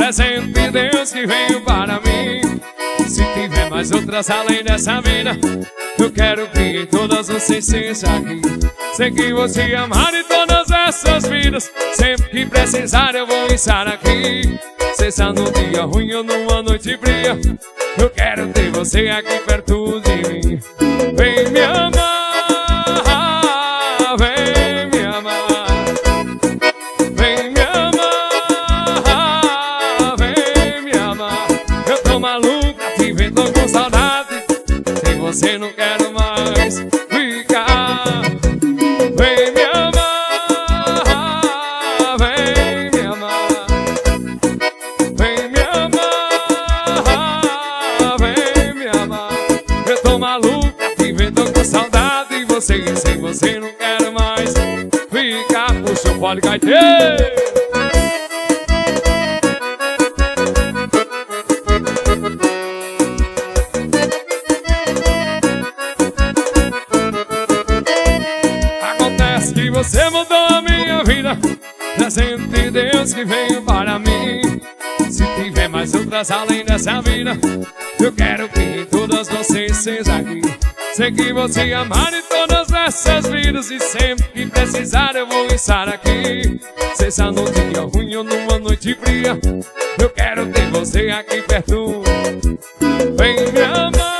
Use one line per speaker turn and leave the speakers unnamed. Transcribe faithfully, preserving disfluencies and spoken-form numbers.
presente de Deus que veio para mim. Se tiver mais outras além dessa vida, eu quero que em todas vocês sejam aqui. Sei que você amar em todas essas vidas. Sempre que precisar eu vou estar aqui. Seja num dia ruim ou numa noite fria, eu quero ter você aqui perto de mim. Vem me amar, vem me amar, vem me amar, vem me amar. Eu tô maluca, te vendo, tô com saudade. Sem você não quero mais ficar. Vem me amar, vem me amar, vem me amar, vem me amar. Eu tô maluca, te vendo, tô com saudade. E você, e sem você não quero mais ficar. Puxa o fole, gaiteiro. Que você mudou a minha vida, presente de Deus que veio para mim. Se tiver mais outras além dessa vida, eu quero que em todas vocês sejam aqui. Sei que você amar em todas essas vidas. E sempre que precisar eu vou estar aqui. Seja num dia ruim ou numa noite fria, eu quero ter você aqui perto. Vem me amar.